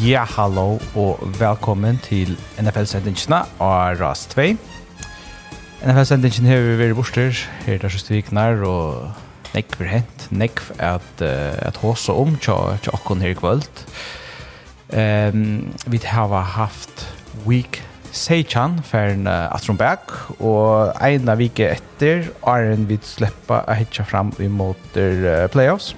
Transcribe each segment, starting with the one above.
Ja, hallo og velkommen til NFL-sendingene av RAS 2. NFL-sendingen har vi vært borster her der siste vikner, og nekv er hent, nekv at håse om til åkken her i kvöld. Vi har haft week 16 for en Atronberg, og en av vike etter er en vi slipper å hitje fram imot playoffs.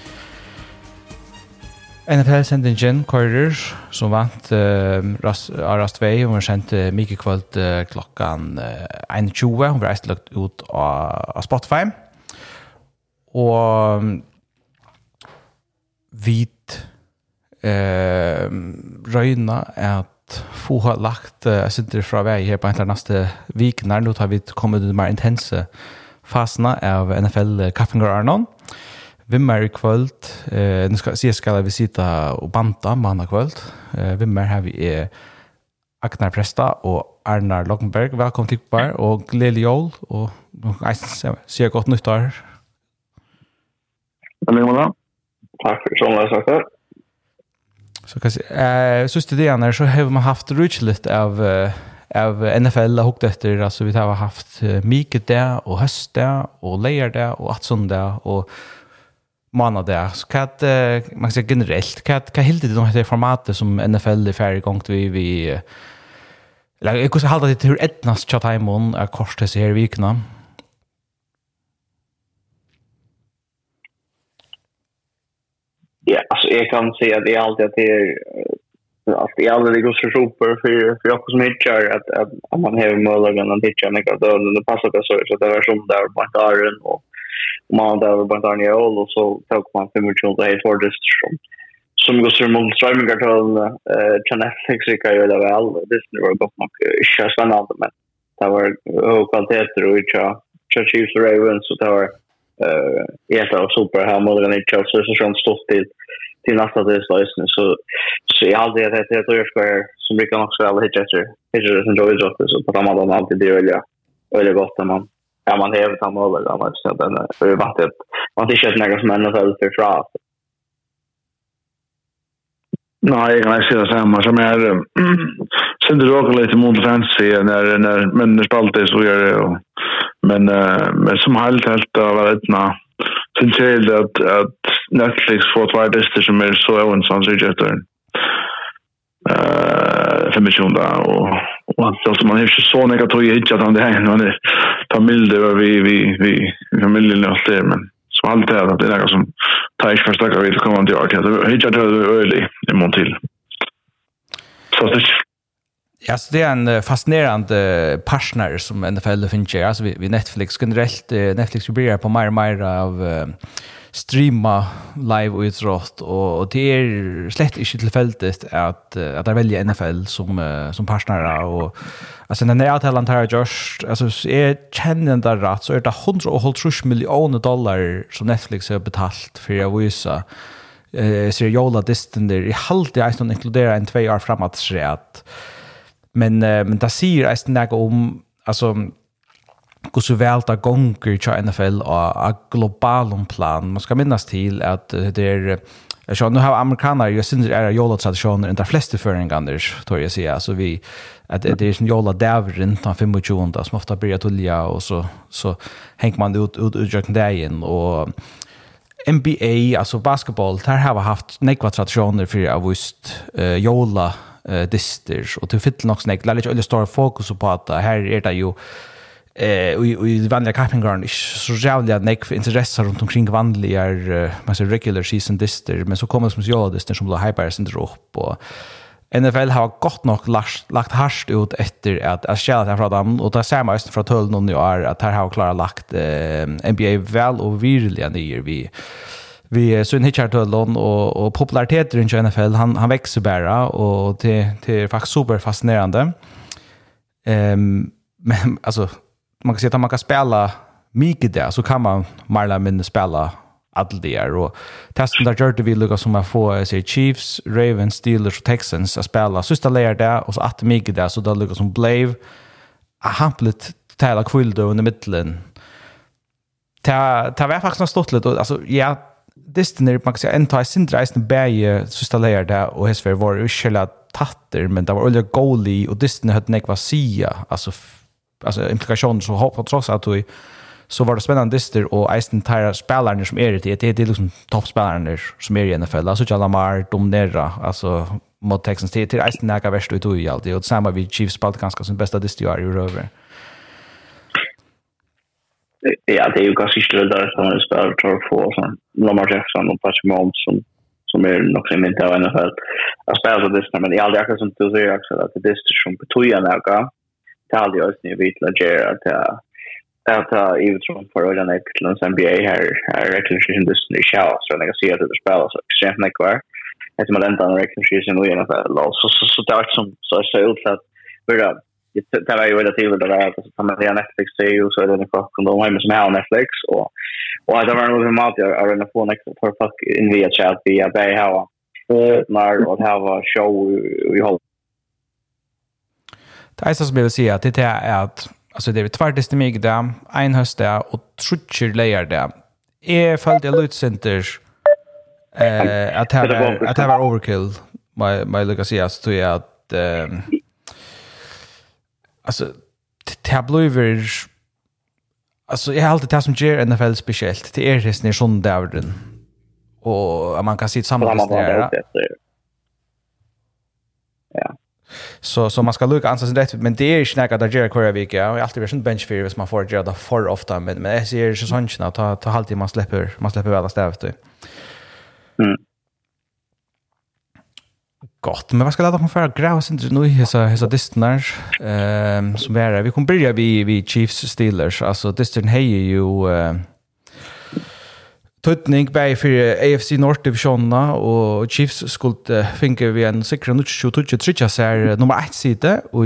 NFL-sendingen kører som vant Rast 2, hun var sendt mye kveld klokken 21, hun var reist lagt ut av Spotify. Og vi røyna at få har lagt sitter fra vei her på en eller neste vikene. Nå har vi kommet til mer intense fasene av NFL-Kappinger Arnon. Vimmer i kvöld, nu skal vi sitta og banta mandag kvöld. Vimmer har vi Agnar Presta og Arnar Lockenberg. Velkommen til Kbar og gledelig jól og sier godt nyttår. Takk for sånn jeg har sagt det. Så kan jeg si, siste dagen så har man haft rutschligt av NFL og hukt etter, altså vi har haft mycket der og høst der og leier der og atson der og månad där. Så man kan säga generellt, vad helt det här formatet som NFL är färdig gång till vi eller jag kan hålla det hur etnas chattaimon är kort det här vikna. Ja, alltså jag kan säga att det är alltid att det är att det är aldrig går så super för jag som hittar att man har möjligheten att hitta något då det passar det så det var som där på Darren och man där på Daniel och så tog man 5 minuter här för det som går som streamingkarton Netflix kan göra väl det var gott nog just spännande men det var kvaliteter och Chiefs Ravens så det var helt super här möjligen inte så stort till nästa lösning så jag hade det tror som vi kan också alla hitta det som Joey Jones så på man alltid det är gott när man ja man har ta mål annars så den är vattnet man inte kört några som NFL för fra. Nej, jag kan säga samma som är sen det råkar lite mot fantasy när men det spaltar så gör det men som helt var det sen ser det att Netflix får två listor som är så ensam så jätter för mission där och alltså man har ju så några tror jag inte att det är någon familj där vi familjen och det men så allt det att det är något som tar för starka vid att komma till art det är inte early i Montil så det ja, så det är en fascinerande partner som NFL finns ju alltså vi Netflix generellt Netflix blir på mer av streama live och utrått och det är slett inte tillfälligt att det väljer NFL som partner och alltså när jag talar om Josh alltså är känner det rätt så är det $130 miljoner som Netflix har betalt för att visa seriösa distander i halvt jag som inkluderar en 2 år framåt så att men det säger att det om alltså hur så väl det gånger till NFL och global plan. Man ska minnas till att det är så nu har amerikaner ju syns är jolla traditioner inte flesta föringarna tror jag säga så vi att det är en jolla davren på 25 som ofta börjar tulja och så hänger man ut dagen och NBA alltså basketboll där har haft nekva traditioner för avust jolla disters och till fitt nog snack lite eller stor fokus på att här är det ju i vanliga campingground så jävla nekv intresse runt omkring vanliga man säger regular season dister men så kommer det som jolla dister som blir hyper sen upp och NFL har gott nog lagt harst ut efter att skälla det från dem och det ser man just från 12 någon år att här har klara lagt NBA väl och virkliga ner vi så en hitchartolon och populariteten i NFL han växer bara och det är faktiskt super fascinerande men alltså man kan säga att man kan spela mycket där så kan man marla minne spela allt det och testen där gör det vi lukar som att få sig Chiefs, Ravens, Steelers och Texans att spela sista layer där och så att mycket där så då lukar som Blave hampligt tala kvill då under mitten. Ta var faktiskt stått lite alltså ja Disney man kan säga en tar sin reisen bäge sista layer där och häsver var ursela tatter men det var olja goalie och Disney hade nekva sia alltså implikationer så hopp trots att vi så var det spännande Disney och Eisen tar spelarna som är det är liksom toppspelarna som är i NFL alltså Lamar dominera alltså mot Texans till Eisen näga värst ut i allt och samma vi Chiefs spalt ganska som bästa Disney är ju över. Ja, det är ju ganska större som är spelar för att få sån Lamar Jackson och Patrick Mahomes som är nog som inte av NFL. Jag spelar så Disney, men jag aldrig akkurat som du säger också att det är som betyder några. Det är aldrig just nu vid att Everton för att göra till NBA här rekonstruktion Disney show så jag kan se att det spelar så extremt mycket kvar. Eftersom man ändå rekonstruktion i NFL så det är som så ut att börja det var ju relativt det där att ta med Netflix till och så är det något från de hemma som har Netflix och det var nog mat jag redan få next för fuck in via chat via bay how när och ha show vi håll. Det är så som jag vill säga att det är att alltså det är tvärtest mig där en höst där och trutcher layer där är följt jag Lut Centers att det var overkill my Lucas så är att alltså tabloider alltså jag har alltid det som ger NFL speciellt det är det när sån där och man kan se samma där. Ja. Så man ska lucka ansats rätt men det är ju snacka där Jerry Quarterback och jag har alltid varit en bench för hvis man får göra det för ofta men jag ser ju sånt att ta halvtid man släpper väl stävt. Gott, men vad ska låta för gräva sen nu hesa distnar som är vi kommer börja vi Chiefs Steelers alltså Distin Hay ju tutning by för AFC North divisionen och Chiefs skulle finka vi en säkra nu 23 så nummer 1 sida och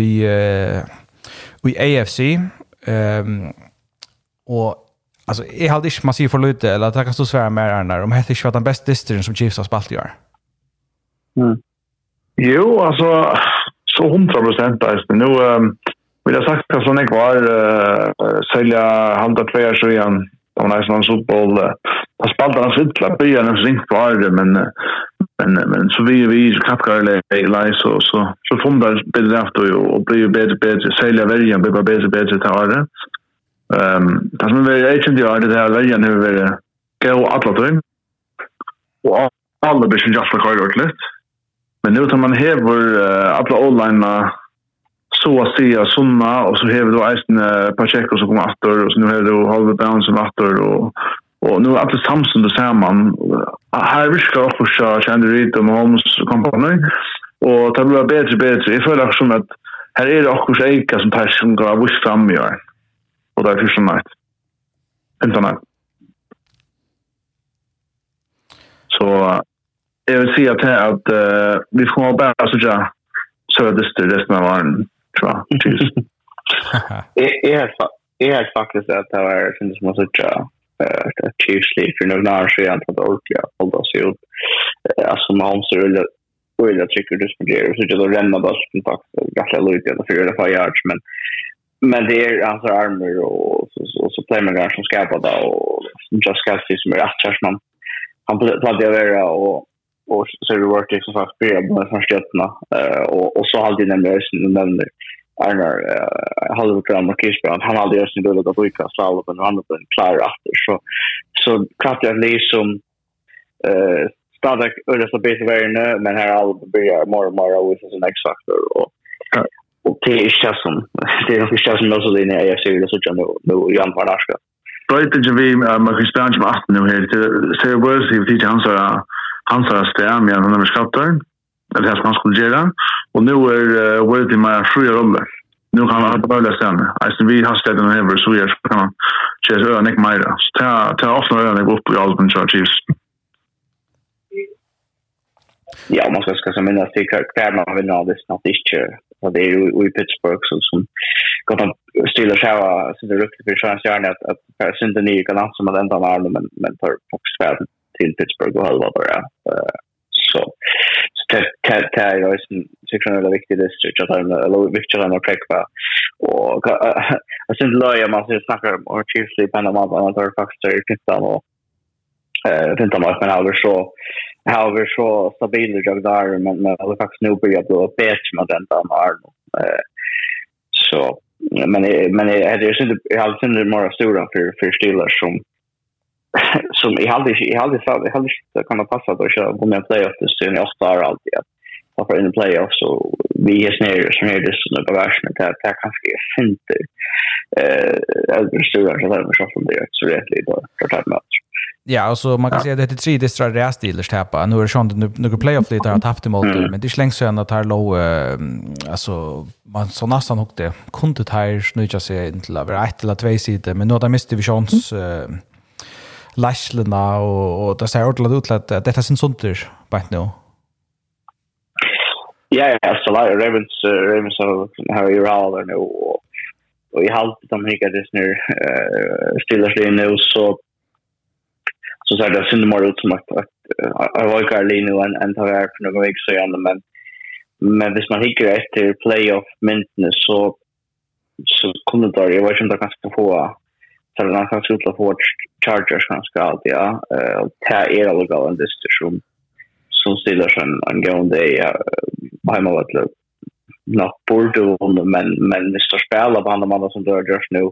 i AFC och alltså jag hade inte massiv för lite eller att jag kan stå svära med när de heter inte den bästa distern som Chiefs har spalt i år. Jo, alltså så 100% är det. Nu vill jag sagt att sån var sälja halda 2 år sedan. De har nästan Super Bowl. Har spaltat oss ut att börja en ring kvar men så vi kapkar eller så fundar bedrift och blir bättre sälja värjan blir bättre ta det. Det som är agent gör det här värjan nu är gå alla tiden. Och alla blir just för ordentligt. Men nu tar man häver alla online så att säga såna och så häver då Eisen Pacheco som kommer åter och så nu häver då Halvor Bounce som åter och nu att det samsund samman här viskar också så Andy Reid och Mahomes company och det blir bättre. Jag följer också att här är det också Eika som tar som går wish fram i år. Och det är första natt. Internet. Så jag vill säga att vi får bara så att det resten av världen, tror jag. Jag har faktiskt att det var finns som att Chiefs för några år sedan att orkliga hålla sig ut. Alltså Mahomes och jag tycker det spenderar så att det renna bollen faktiskt ganska lite eller 4 yards men det är alltså armor och så playmaker som ska på det och just Kelsey som är att han pladdade över och så det var det som faktiskt började från stötterna och så hade det nämligen Arnar Halvor Marquis Brown han hade just nu då att vika slag och han hade en klar efter så klart jag liksom stadig eller så bit värre men här all börjar more with as an X factor och det är inte som det är nog inte som också det i AFC det så jag nu Jan van Aska. Right det vi Marcus Brown som 18 nu här så det var så vi han sa stäm jag när vi skattar det här ska man skulle göra och nu är World i min fria roll nu kan man bara läsa den alltså vi har ställt den över så jag kan man köra Nick Myra ta off när det går upp i Alban Chiefs ja man ska som minnas till kvarna vinna det snart inte och det är ju i Pittsburgh som kan man styra själva så det riktigt för chans gärna att synda ny kan som att ända var men för Fox till Pittsburgh och halva där så det är ju en viktig distrikt att ha viktigt att präkva och jag syns löja man ser snackar om Chiefs i Panama och där faktiskt är Kittan och Finta mark men har så stabil jag där men det faktiskt nu börjar bli bättre med den där så men det är inte jag har inte mer stora för Steelers som jag hade kan passa då så gå med playoff det sen jag står alltid att för in the playoffs så vi är snära som är det så några version det kanske inte stora så där så från det så rätt lite då tar man. Ja, alltså man kan säga att det är 3 distra Steelers täppa. Nu är det sånt några playoff lite har haft emot men det är slängt sen att här låg alltså man så nästan hukte kunde här snöja sig till över 1 eller 2 sidor men nu har de mist divisions Lashlena och det säger ordentligt utlätt att detta sin sånt där bara nu. Ja, så Ravens har ju rader nu och i halvt de hickar det nu Steelers nu så det synd mer ut som att jag var Carlino en tar här för några veckor sedan men hvis man hickar efter playoff mintne så kunde det jag vet inte att kanske få så det kanske skulle få Chargers kanske alltid och ta er alla gå en diskussion som Steelers en gående hemma vad det nog borde men det står spela på andra som dör just nu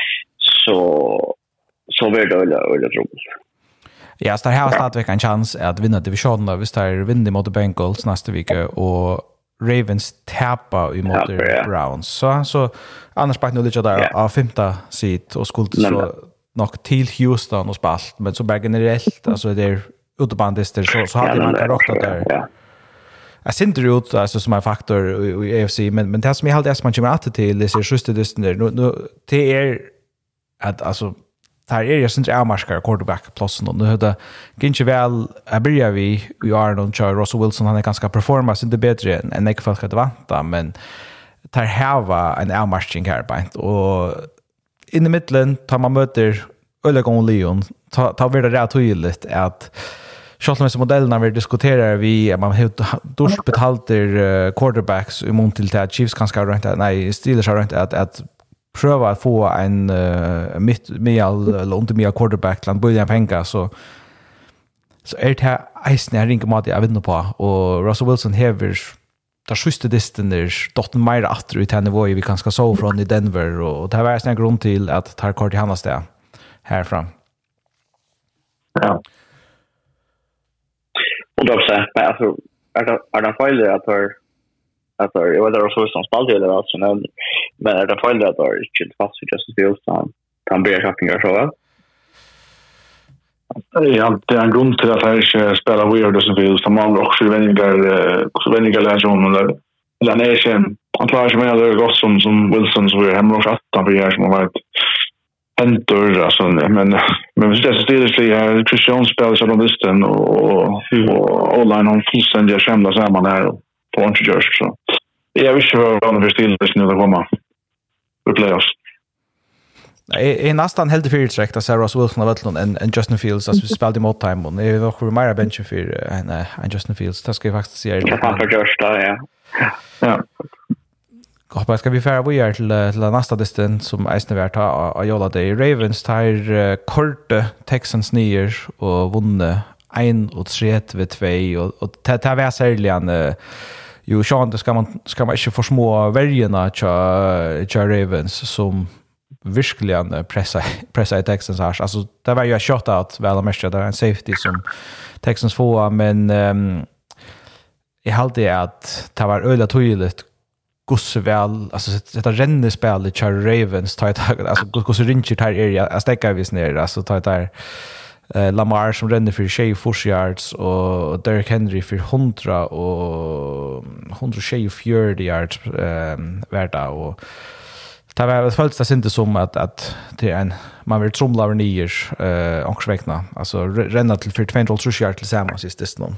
så blir det öle trubbel. Ja, så det här har stadigvæk en chans att vinna divisionen hvis det är vinner mot Bengals nästa vecka och Ravens tappar mot Browns. Så annars bara nu lite där av 5:e sit och skulle så nog till Houston och spalt men så bara generellt alltså det är utbandister så hade man kan rocka där. Jag ser inte ut alltså som en faktor i AFC men det som jag hade man kommer att till det är just det nu det är att alltså här är jag inte avmarskar quarterback plus nu hade inte väl jag börjar vi Arnold Charles Russell Wilson han är ganska performance inte bättre än jag folk hade väntat men tar här en avmarskning här på och in i mitten tar man möter Ölegon Leon tar vi det rätt tydligt att Charles modellerna vi diskuterar vi man har dåligt betalter quarterbacks i mån till att Chiefs kanske har inte nej Steelers har inte att pröva att få en mittmeal eller inte mer quarterback land börja pengar så är det här isen jag ringer mat jag vinner på och Russell Wilson häver där sjuste distance dotten mer åter ut henne var vi kanske så från i Denver och det var en grund till att ta kort i Hannas där härifrån. Ja. Och då så alltså är det fel att jag vet att Russell spelade eller alltså men är det fel att det inte fast just Fields han blir shopping så Ja, det är en grund till att han inte spelar weird som Fields som man också vänliga lägen eller han är inte han klarar sig med det gott som Wilson så är hemma också 18 för år som har varit Enter alltså men det är stiligt Christian spelar så de visste och online on fullständiga skämda samman här på Antjers så jag visste vad för Steelers nu att komma för playoffs. Är nästan helt för direkt att Sarah Wilson har varit en Justin Fields alltså vi spelade mot time och det är nog mer bench för en Justin Fields det ska jag faktiskt säga. Jag kan för just där Ja. Hoppas ska vi fara vidare till nästa distans som Eisnervert har gjort det. Ravens tar kort Texans nyer och vunne 1-3-2 och det var särligen ju Sean det ska man inte få små värjorna till Ravens som verkligen pressa i Texans här. Alltså det var ju en shutout väl mest det var en safety som Texans får men jag hade att det var öle tydligt gosse väl alltså detta rennespel i Ravens tar ett alltså gosse Rinchard här är jag stäcker vis ner alltså tar där Lamar som renner för 24 yards och Derrick Henry för 100 och 124 yards värda och det var följts det inte som att det är en man vill tromla över nior ångsväckna alltså renna till för 230 yards tillsammans i sist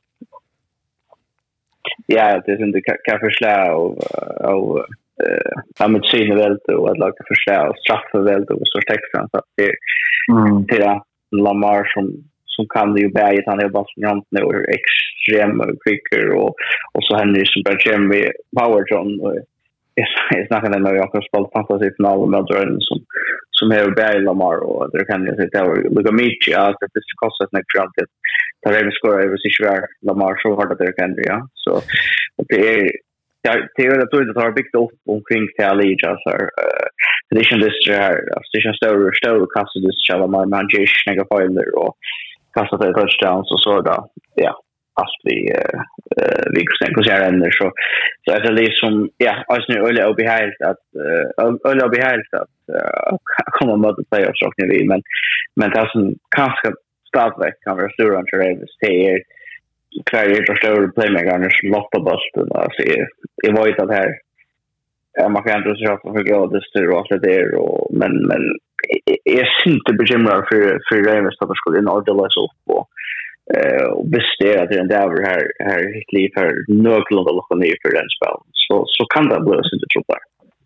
Ja, det är inte kan förslå och med sina vält och att laga förslå och straffa vält och så Texans så det till Lamar som kan det ju bära han är bara som nu extrem quicker och så Henry som bara Jeremy Powerton och är snackade med jag har spelat fantasy final med Drön som har bäj Lamar och det kan jag säga det Luka Michi att det ska kosta ett nytt round till där Ravens scorar över sig svär Lamar så hårt att det kan ja så det är det är det tar byggt upp omkring Tally alltså position this station står kastar det så Lamar man ger snägga filer och kastar det touchdowns och så där ja fast vi kan se ändå så att det är som ja alltså nu öle och helt att komma mot playoffs och nu men det är som kanske startväck kan vara stora till Ravens det är kvar stora playmakers lotta bulten alltså jag vet att här man kan inte så för glada till att det är men jag är inte bekymrad för Ravens att det skulle in ordentligt så på och bestämma att den där här liv för nöglande och ner för den spel så kan det bli så inte tropar.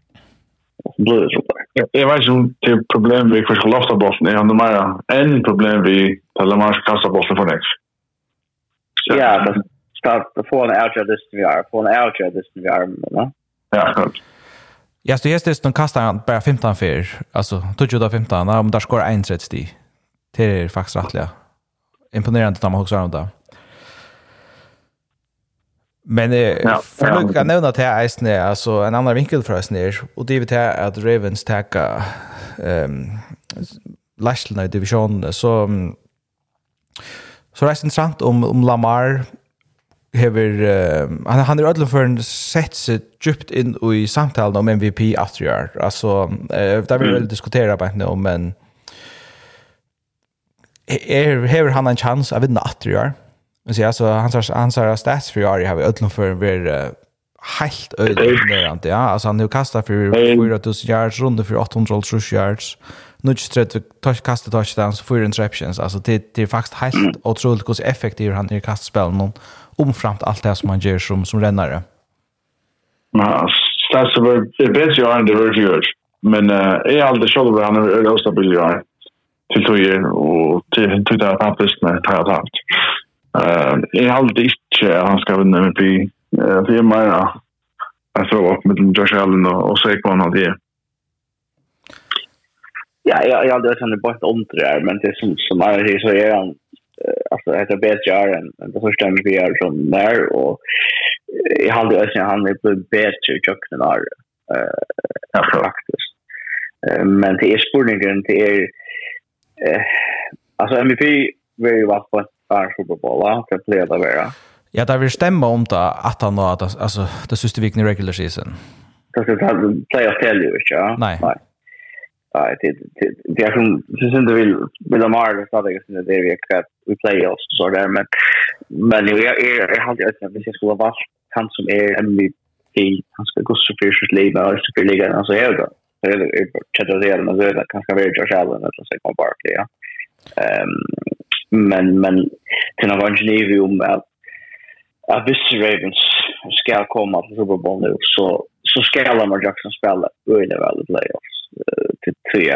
Jag vet som till problem vi för lofta bollen är ändå mer en problem vi talar man ska kasta bollen för next. Ja, det start få en outshot this vi är, Ja, klart. Ja, så just det kastar bara 15 för alltså 15 om där skor 1-30. Det är faktiskt rättliga. Imponerande att man också har det. Men för att nämna att det är alltså en annan vinkel för oss ner och det är att Ravens täcka Lashley i divisionen så det är intressant om Lamar han är ödlan för en sett sig djupt in i samtalen om MVP after year. Alltså där vill vi diskutera på nu men har han en chans att vinna after year. Men så alltså han sa stats för år har vi ödlan för helt ödlan ja alltså han nu kastar för 4000 yards runt för 800 yards. Nu kastar touchdowns 4 interceptions alltså det är faktiskt helt otroligt hur effektiv han är i kastspelen omframt allt det som man gör som rännare. Ja, stats är bättre än det var men är alltid shoulder han är ostabil ja till 2 år och till 2015 med totalt. Är alltid inte han ska vinna MVP för jag menar jag tror upp med Josh Allen och Saquon och det. Ja, jag hade hört han bort om det där men det som är så är han alltså det är bättre än det första MVP är som där och jag hade hört han är blivit bättre i köknen ja faktiskt. Men det är spurningen det är alltså MVP very well på Super Bowl att playa det vara. Ja, det vill stämma om det att han var alltså det sista veckan i regular season. Så det har playoff tell you, ja. Nej. Det är som syns vill Lamar så där just det vi playoffs så där men jag hade att det skulle vara han som är MVP han ska gå så för liga och så för ligan alltså är det chatta men det kanske vara Josh Allen eller så kan Barkley ja. Men till någon ingenjöri om att hvis Ravens ska komma till Super Bowl nu så ska Lamar Jackson spela really väl i playoffs till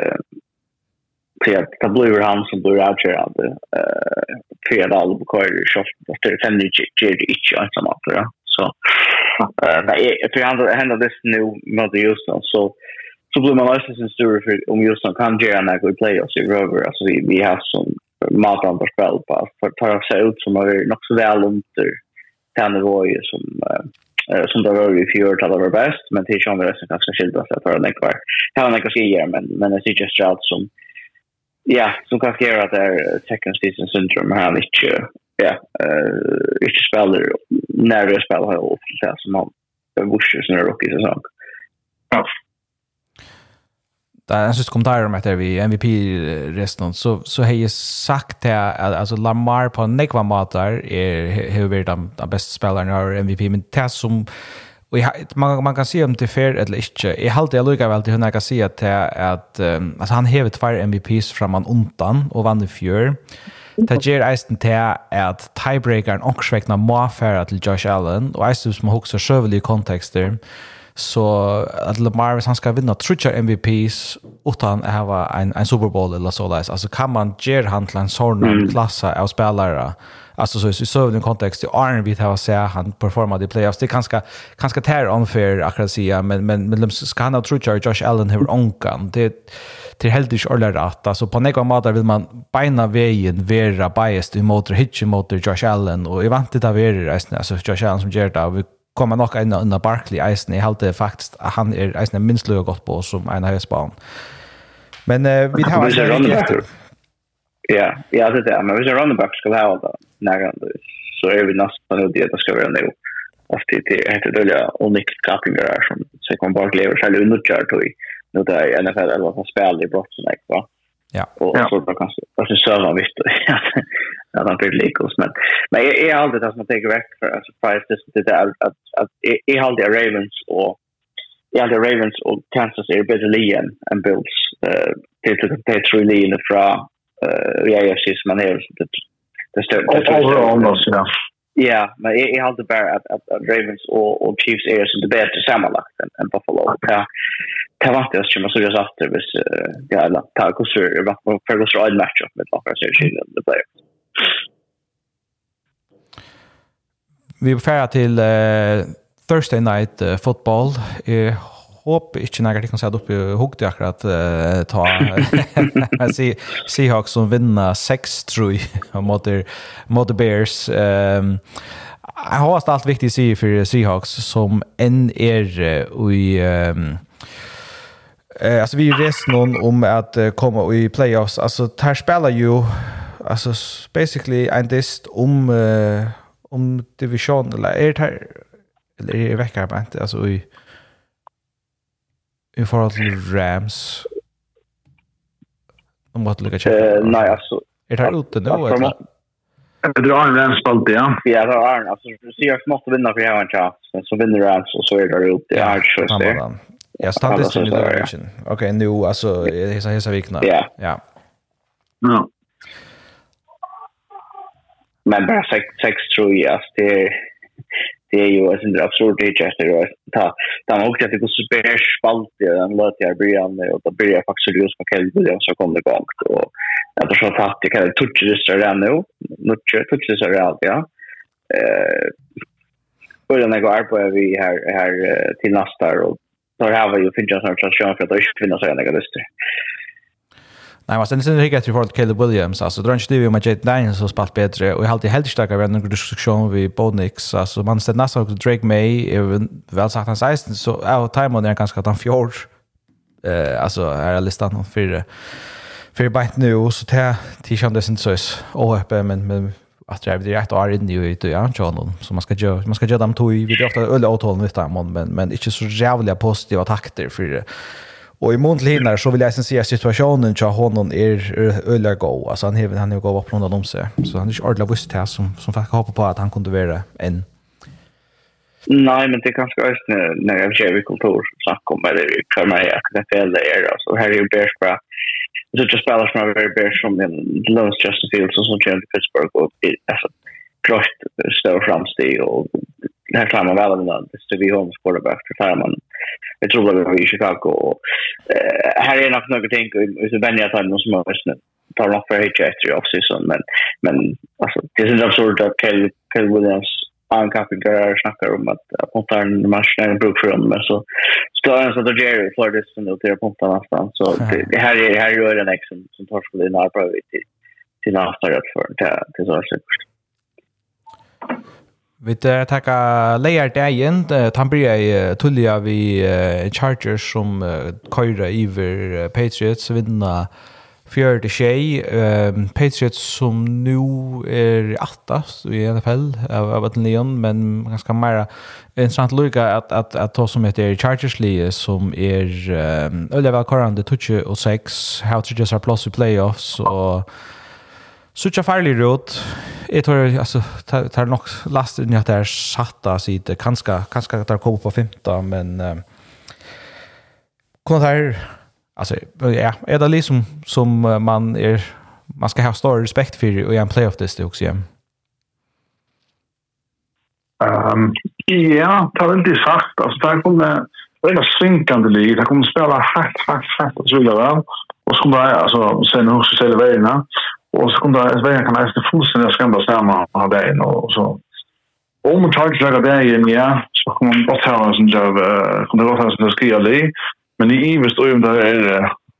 att det blir han som blir outshirande för att alla bokar shot efter det sen inte ensam att så jag tror han hända det nu med Houston så blir man nästan sin story för om Houston kan göra några playoffs i Rover alltså vi har som matan på spel på för att ta sig ut som är nog så väl under den nivån som det var i fjör till det bäst men till som det som kanske skilda sig för den kvar. Han kan säga men det är just out som ja som kan göra att det är second season syndrome han inte inte spelar när det spelar har ofta som han Bushers när rookie säsong. Ja. Det är en sista kommentar om att vi MVP-resten så har jag sagt att alltså Lamar på nekva matar har varit den bästa spelaren av MVP men det som och man kan se om det är fair eller inte jag håller det lika väl till hur jag kan se att alltså han har 2 MVPs framan undan och vann i fjör det ger eisen till att tiebreakeren också må färra till Josh Allen och eisen som har också sövliga kontexter så att Lamar han ska vinna 3 MVPs utan att ha en Super Bowl eller så där alltså kan man ge han till en sån klassa av spelare alltså så i sövlig kontext i R&B att ha se han performade i playoffs det kanske tär unfair akkurat säga men ska han ha 3 Josh Allen har onkan till helt inte ordentligt rätt. Alltså på några måter vill man beina vägen vara biased emot Hitch mot Josh Allen och jag vant inte av alltså Josh Allen som gör det. Vi kommer nog in Barkley Eisen i halt faktiskt han är Eisen minst lika gott på som en höspan. Men vi har ju ja, det är men vi ska running back ska ha då. Så är vi nästan nu det ska vara nu. Alltså det heter det unikt kapingar som så kommer bara leva själv under chart nu där i NFL eller vad spel i brott så va. Ja. Och så då kanske alltså så har visst att han blir likos men är alltid det som man tänker väck för surprise det är att är alltid Ravens och Ravens och Kansas är bättre ligan än Bills det tror linjen från AFC som man är det overall ja, men jag har alltid bara att Ravens och Chiefs är så det bättre sammanlagt än Buffalo. Det var inte så man såg oss efter hvis ja, ta kusur för att köra en matchup med Buffalo så det blir. Vi är färdiga till Thursday night football. Hopp inte när jag kan säga upp huggt jag akkurat ta Seahawks som vinner 6-3 mot Bears. Jag har allt viktigt sig för Seahawks som en är i alltså vi reser någon om att komma i playoffs. Alltså här spelar ju alltså basically en test om division eller är det här eller är det veckar bara inte alltså i förhåll till Rams. De måste lycka checka. Nej, alltså. Är det här ute nu? Det drar en Rams spalt, ja. Ja, det är alltså. Seahawks måste vinna för jag har en chans. Så vinner Rams och så är det ute. Det är choice där. Ja, stand in the direction. Okej, nu alltså hesa vikna. Ja. Ja. Men bara 6 tror jag det är ju en absurd digester att ta man också att det går super spalt den låter jag början och då börjar faktiskt just med Kelly Williams så kommer det igång och jag tror att det kan touch det redan nu touch det redan ja början jag går på vi här till nästa och då har vi ju finns en chans för att det ska finnas en negativ. Nej, men sen tycker jag att vi får till Caleb Williams. Alltså, det är inte det med Jade Daniels som spalt bättre. Och jag har alltid helt starkare vid en diskussion vid Bodnix. Alltså, man ställer nästan också Drake May. Är väl sagt hans eisen. Så ja, Timon är ganska att han fjord. Alltså, här är listan för bänt nu. Så det kändes inte så åhöppe. Men att det är direkt och är inne i det. Ja, så man ska göra dem tog. Vi är ofta ölla åtalen vid dem. Men inte så jävliga positiva takter för det. Och i månadlinar så vill jag sen se situationen till honom öliga gå. Alltså han har gått upp runt om sig. Så han är inte ordentligt visst här som faktiskt hoppar på att han kunde vara en. Nej, men det är ganska just när jag ser kultur så kommer det för mig att det fel är. Alltså här är ju Bears bra. Så just spelare som är very Bears som en Lawrence Justin Fields och så kör till Pittsburgh och alltså krascht står framsteg och här klarar man väl den det vi Holmes quarterback för man jag tror att vi i Chicago och här är nog något tänk i så vänliga tider som har tar nog för hitch off season men alltså det är så absurd att Kelly Williams ankappar snackar om att ponta en match när en bruk för dem men så står han så att Jerry för det som då till ponta någonstans så det här är ju en action som tar skulle in arbeta till nästa rätt för till så säkert. Vi tackar Leia Dagen. Han börjar tulliga vid Chargers som köra över Patriots vinna 4-6. Patriots som nu är 8 i NFL av Leon men ganska mer intressant lugga att ta som heter Chargers Lee som är öliga välkorrande touch och 6 how to just our plus i playoffs och sucha farlig rot. Jag tror alltså tar nog last in att det är satta sidan kanske att det kommer på 15 men här alltså ja är det liksom som man ska ha stor respekt för och en playoff det också igen. Ja, det har inte sagt alltså där kommer det är synkande lig. Det kommer spela hack och så vidare. Och så kommer alltså sen också sälja vägarna. Och så kommer det vägen kan nästan fullständigt skrämda samman av vägen och så. Om Chargers lägger vägen, ja, så kommer man gott ha en sån jobb, kommer det gott ha en sån skriva lig. Men i Ivers och där är det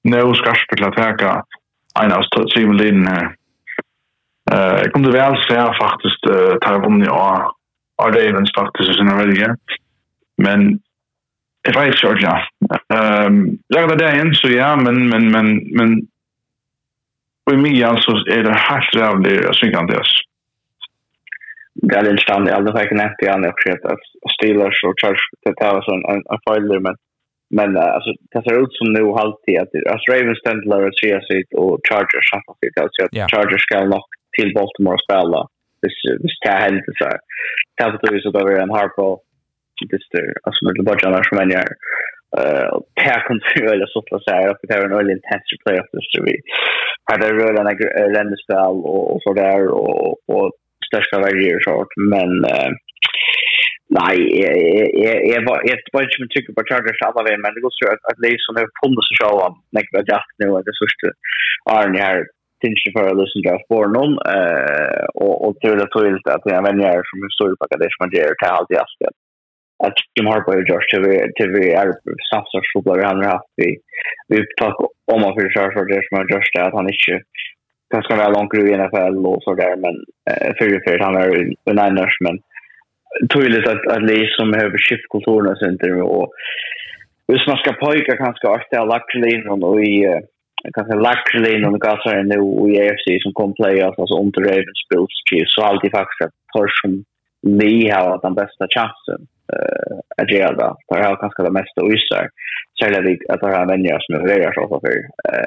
nu skarpt till att täcka en av Simon här. Jag kunde väl säga faktiskt Taiwan ja Ravens faktiskt i sina vägar. Men if I Georgia. Jag där igen så ja men för mig alltså är det helt jävligt synkantes. Det är intressant. Jag hade faktiskt inte gärna försökt att Steelers och Chargers det tar så en failure men alltså det ser ut som nu alltid att Ravens ställer att se sig och Chargers samtidigt så att Chargers ska nog till Baltimore spela this ta helt så här. Det betyder så att det är en Harpo dister alltså med budget som en gör det kan ju väl så att säga att det är en öliga intense playoff så vi hade rullat en ländspel och så där och största varje sort men nej jag var inte tycker på Chargers alla vägen men det går så att det som har funnits så show om nästa just nu det första Arne här tinge för att lyssna på för någon och tror det tror att jag vänner som en stor paket som man gör till allt just att Jim Harbaugh och Josh till vi är samstartsfotbollare han har haft vi tar om att för Chargers som har Josh att han inte ganska väl långt i NFL och så där men för han är en Niners men tydligt att det som behöver skiftkulturen och sånt och hvis man ska pojka kanske akta lacklinon och i kanske lacklinon och gasar nu i AFC som kom playoffs alltså under Ravens Bills Chiefs så alltid faktiskt att tar som Lee har den bästa chansen att göra det. Det har kanske det mesta usar särskilt att det här vänjer som är väldigt så för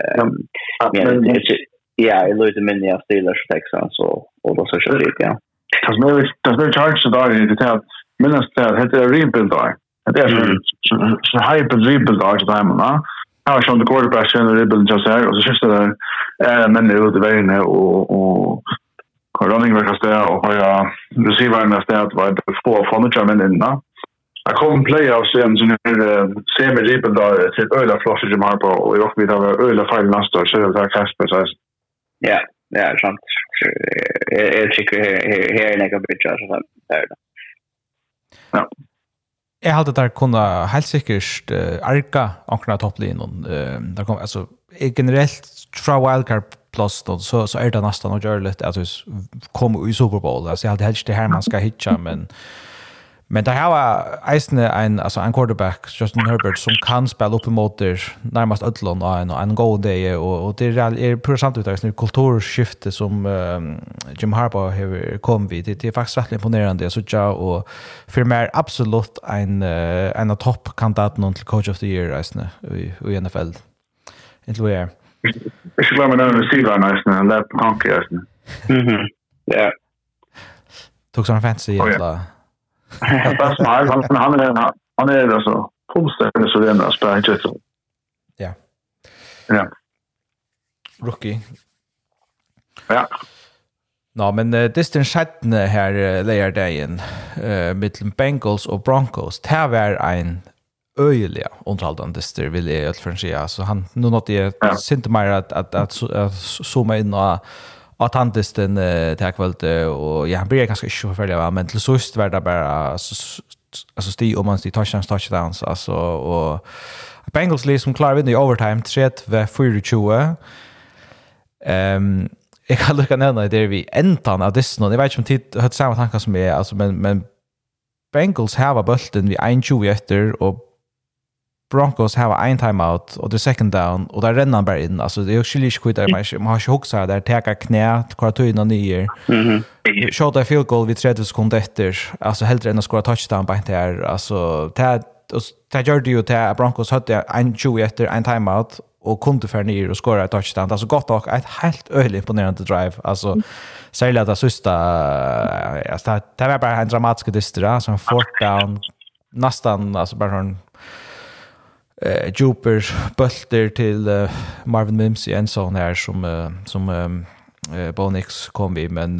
ja, det låter minne av Steelers och Texans och då så kör det ja. Das mir Chargers da i det här minst det heter rebuild där. Det är så hype rebuild där man. Har schon the quarterback sen rebuild just där och så just det men nu det var inne och running back där och har receiver med där var det två från det men innan. Jag kom playoffs sen så nu semi rebuild där till öla floss i Marpo och jag vet att öla final nästa så det där Kasper så ja, sant. Jag tycker här är några bitchar så där. Ja. Jag hade där kunna helt säkert arka ankna topplinjen. Där kom alltså generellt från wildcard plus då så är det nästan och gör lite att vi kommer i Super Bowl. Alltså jag hade helst det här man ska hitcha men det här var en quarterback Justin Herbert som kan spela upp emot der närmast ödlon och en god day och det är på samtidigt en kulturskifte som Jim Harbaugh har kommit vid. Det är faktiskt rätt imponerande så jag och för mig absolut en toppkandidat någon till coach of the year i NFL. Inte vad är. Jag skulle glömma den receiver nästan en läpp tanke nästan. Ja. Tog sån fancy jävla That's smart. Han är alltså fullständigt så det är spelet. Ja. Ja. Rookie. Ja. No, men distance chatne här layer dagen mellan Bengals och Broncos. Det var en öjliga underhållande dister vill jag säga. Så han nu något det synte mig att zooma in och att han disten till kvällte och ja, han blir ganska förfärlig men till sist var det bara alltså sti om man sti touchdowns alltså och Bengals liksom klarar vinner i overtime 3-4-20 jag kan lucka nämna det vi ändan av disten jag vet inte om tid hade samma tankar som är alltså men Bengals har bulten vid 1-20 efter och Broncos har en timeout och det second down och där renner han bara in. Alltså det är också lite skit där man har inte huxat där täcka knä kvartorna nyer. Shot a field goal vid 30 sekunder efter. Alltså helt än att skora touchdown på här. Alltså det gör det ju till Broncos hade 1-20 efter en timeout och kunde för ner och skora ett touchdown. Alltså gott och ett helt öjligt imponerande drive. Alltså särskilt att sista det var bara en dramatisk distra som fourth down nästan alltså bara en Jupers bulter till Marvin Mims i en sån här som Bonix kom vi men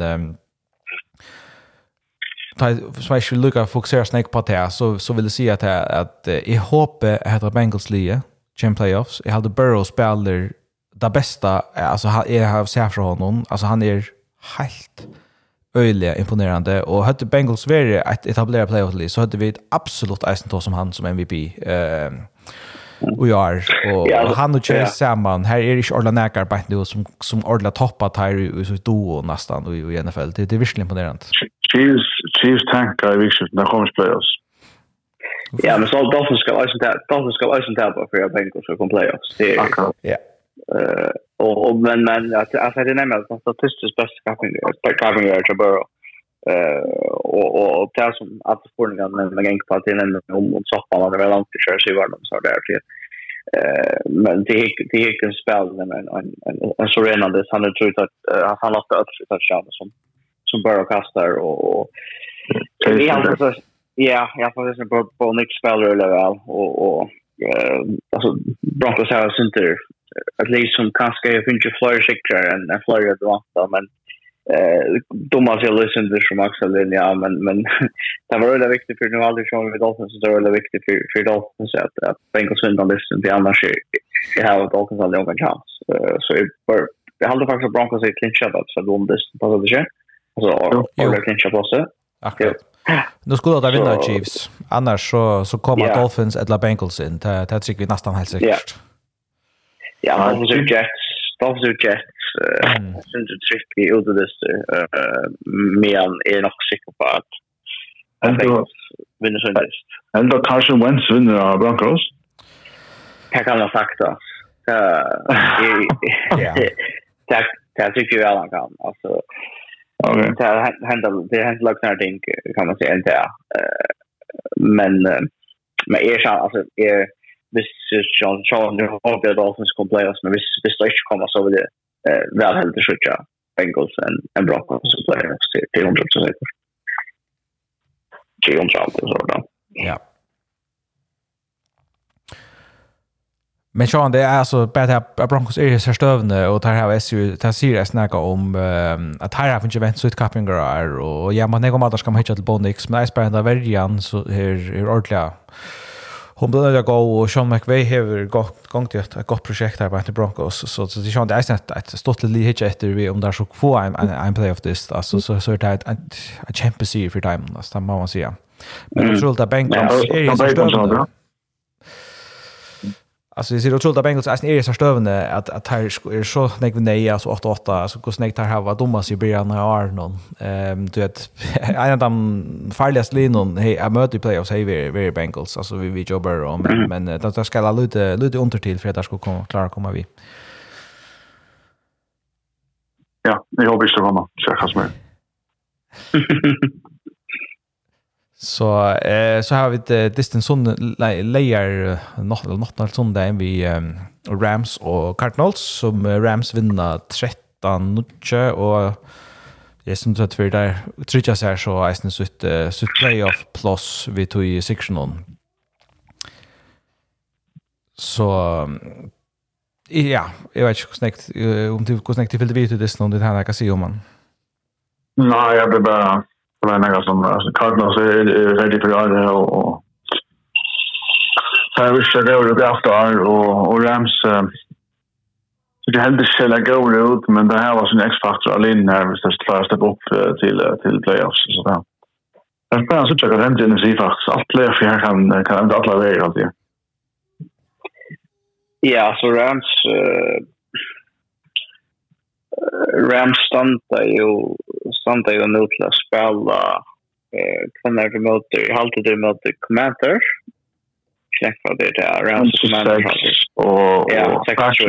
som jag skulle lucka fokusera snäck på det så vill jag säga att i hoppe heter Bengals lie Champ Playoffs jag hade Burrow spelar det bästa alltså jag har sett från honom alltså han är helt öjliga imponerande och hade Bengals varit att etablera playoff så hade vi ett absolut eisen som han som MVP och jag och han och Chase samman här är det ordla näkar på nu som ordla toppat här i så duo nästan i NFL. Det är verkligen imponerande. Chiefs tankar i vilket när kommer playoffs. Ja, men så Dolphins ska alltså ta för att Bengals ska komma playoffs. Det är ja. Och men alltså det nämner att statistiskt bäst covering är till Burrow. Och det som att sporten med gäng på att den om soppan var väl långt till Jersey var de så där till. Men det gick en spel en så redan det han tror att han har fått ett touchdown som Burrow kastar och jag får det på Nick Speller level och alltså Broncos har center at least som kanske finns ju flyger säkert en flyger då men Thomas jag lyssnade som Axel ja men det var väldigt viktigt för nu aldrig som vi Dolphins det var väldigt viktigt för Dolphins att Bengals vinner listan till annars jag har Dolphins aldrig någon chans så jag hade faktiskt att Broncos är clinchade så de det passade sig alltså och clinchade på sig akkurat. Nu skulle det vinna Chiefs. Annars så kommer Dolphins eller Bengals in. Det tycker vi nästan helt säkert. Ja, Dolphins och Jets. Syns det tricky ut av det. Men är nog säker på att Bengals vinner söndagst. Ändå Carson Wentz vinner av Broncos. Jag kan ha sagt det. Det tycker jag alla kan. Alltså okay. Det händer liksom ting kan man säga inte men är alltså är visst Sean nu har det Dolphins kom playoffs men visst det inte komma så vill det väl helt att skjuta Bengals en Broncos playoffs till 100%. Ja. Men Sean, det är alltså bättre att Broncos är så stövne och tar här SU tar seriöst snacka om att här har inte vänt så ett cappingar och ja man kommer att ska man hitta till Bonix men är spännande värjan så är ordentligt. Hon började jag gå och Sean McVay har gått till ett gott projekt här på Broncos så det Sean det är ett stort litet hitch efter vi om där så få en playoff this alltså så det är ett championship för time nästan man måste säga. Men jag tror att Bengals är så stövne. Alltså det ser otroligt att Bengals är så stövande att här är så när vi nej alltså 8-8 alltså hur snägt här var dummas i början av Arnon. Du vet en av de farligaste linon är möte i playoffs är vi Bengals alltså vi jobbar om men det ska alla lite under till för att det ska komma vi. Ja, jag hoppas det kommer. Säkert med. Så har vi ett distance layer något sånt där vi Rams och Cardinals som Rams vinner 13-0 och jag som tror att för där tror jag så är det så playoff plus vi tog i sectionen. Så ja, jag vet inte hur snägt det vill det någon det här kan se om man. Nej, jag blir bara det är något som Cardinals är ready för det och här visst det går det efter och Rams så det hände själva går ut men det här var sån X-faktor alin här visst det första upp till playoffs så där. Jag spelar så tycker jag att det är faktiskt allt playoff här kan inte alla vägar alltid. Ja, så Rams stannar ju nu till att spela kvannar de möter halvtid de möter Commanders knäcka det där Rams Commanders och ja,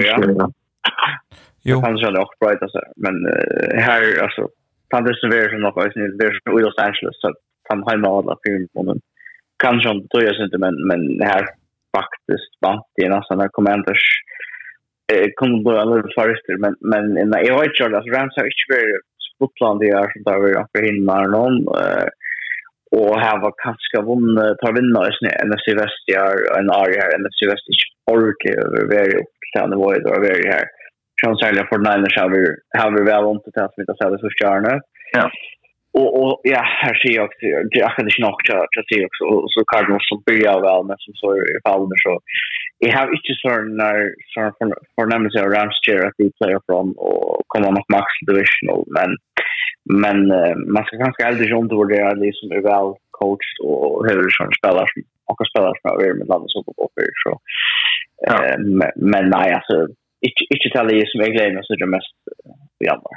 jo kanske det också bright alltså men här alltså Panthers är som något alltså det är från Los Angeles så han har med alla filmen kanske inte tror jag inte men här faktiskt vant det nästan när Commanders kommer då alla förster men jag vet inte att Rams har inte varit spotland det är som där vi har hinner någon och här var kanske tar vinna i NFC West en area här NFC West är ordentligt över very down the way or very här chans sälja för Niners har vi väl ont att ta smitta sig så stjärna ja och ja här ser jag också jag kan inte nog att se också så Cardinals som börjar väl men som så i fallet så jag har inte för nämligen så Rams chair att de player from och komma mot max divisional men man ska ganska aldrig inte vara det som är väl coached och hur som spelare som med landet så på så Men nej, alltså inte tala i som jag glömmer så det mest i januari.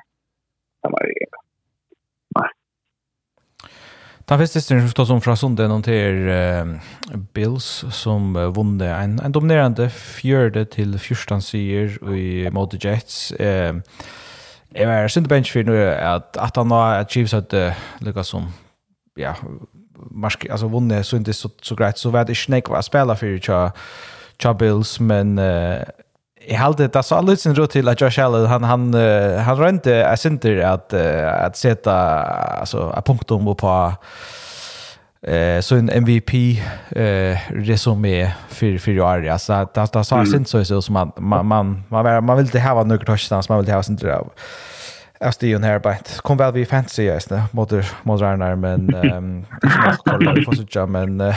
Den första styrningen som från Sunday noterar Bills som vunne en dominerande 4-14 seger i mot Jets. Jag var synd bench för nu att han har Chiefs att lyckas som alltså vunne så inte så grejt så vad det snake var spela för Bills men jag hade det så alldeles sin rot till att Josh Allen han rönte center att sätta alltså a punktum på så en MVP resumé för år så att det så syns så som man vill inte ha några touchdowns man vill ha center av Astion här but kom väl vi fancy just det mot Ragnar men det får så jam men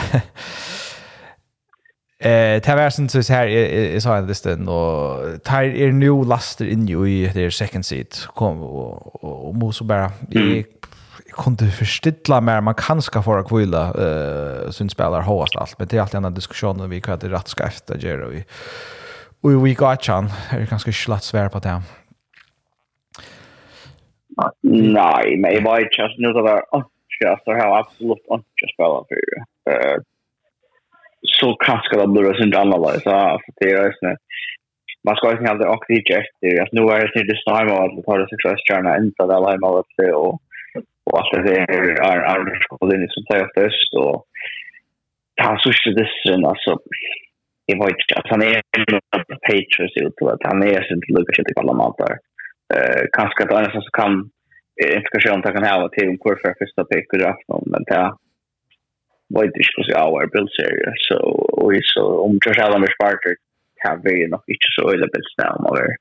Taversen så här är så en listan och tar new laster in i their second seat kom och måste bara jag kunde förstilla mer man kan ska få kvilla syns spelar hårt allt men det är alltid en diskussion om vi kan det rätt ska efter Jerry vi got chan är ganska slatt svär på det nej men jag var just nu så där så har absolut inte spelat för så kanske det blir en annorlunda så det är så man ska inte ha det och det är nu är det det time att ta det success journey inte det alla mål och allt det är skolan som tar upp det och han så det sen alltså jag vet inte att han är Patriots ut att han är inte Lucas i parlamentet där kanske att annars så kan implikationen ta kan ha till för första pick och draft men det vad det skulle säga our build series så om Josh Allen och Sparker kan vi nog inte så illa bilds now över.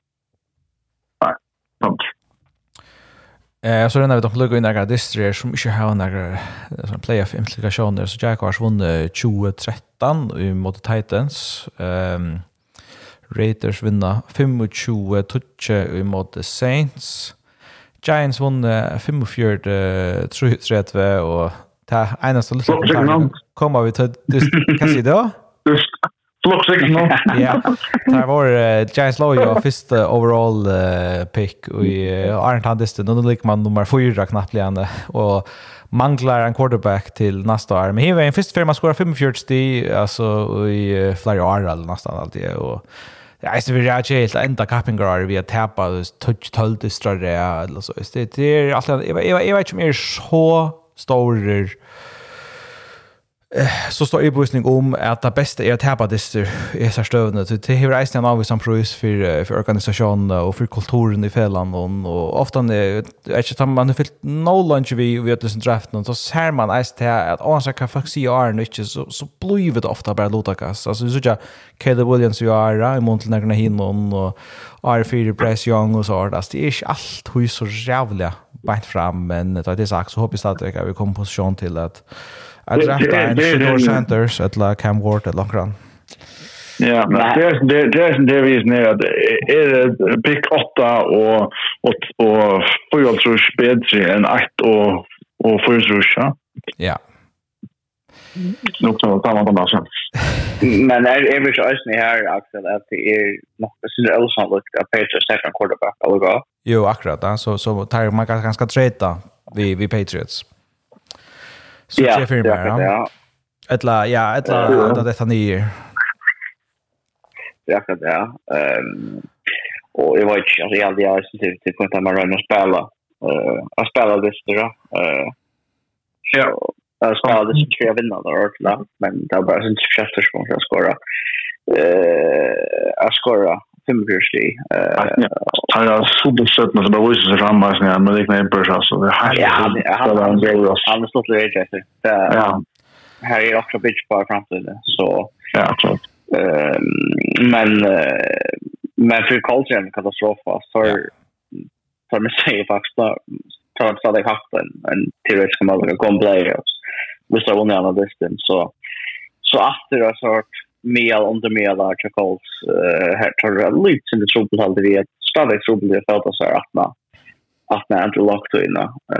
Så när vi då pluggar in några distrier som inte har några playoff implikationer så Jaguars vann 2013 mot Titans. Raiders vinna 25 touch mot Saints. Giants vann 45-3 och ta einaste lite kommer vi till kan se då Flock ja där var Giants Loyo första overall pick och Arnton Distant och då man nummer 4 knappt igen och manglar en quarterback till nästa år men han första firma skora 45 alltså i flera år eller nästan alltid och jag ser vi helt ända cappingar vi har tappat touch 12 distrare eller så det är alltid jag vet inte mer så stor så står i bevisning om att det bästa är att tappa dister i så stövna så det är resten av som pris för organisationen och för kulturen i fällan och ofta är inte man har fyllt no lunch vi att det draften så ser man att ansaka kan faktiskt är inte så blir det ofta bara lotakas alltså så jag Caleb Williams ju är i mot några hinnon och R4 Press Young och så där det är inte allt hur så jävla bänt fram men det är sagt så hoppas att vi kommer på position till att drafta en Shador Sanders eller Cam Ward eller någon. Ja, men det visar ner att är pick 8 och 4 trush bättre än 8 och 4 trush. Ja. Nog så tar man dem alltså. Men är vi så ösnig här Axel att det är nog så det är så att Patriots second quarterback eller vad? Jo, akkurat. Så tar man ganska treta vi Patriots. Så ja, Jeffrey Mara. Ja. Ett detta nyer. Ja, och jag vet inte, alltså jag hade till på att man rör spela. Jag spelade det då. Ja. Jag spelade det så jag vinner då, men det var bara inte chefter som jag skora. Jag skora 5 kursi. Han har supersött när det bara visar sig fram men det är inte börs alltså. Han har stått lite efter. Ja. Här är också bitch på framtiden så ja, klart. Men för Colts är en katastrof för mig säger faktiskt tar stadig haft en teoretisk möjlighet att komma playoffs. Vi står under andra distans så efter att ha hört Mel under Mel och Colts här tar det lite som det tror på alltid vi är stadig tror på det för att så här att när Andrew Luck tog in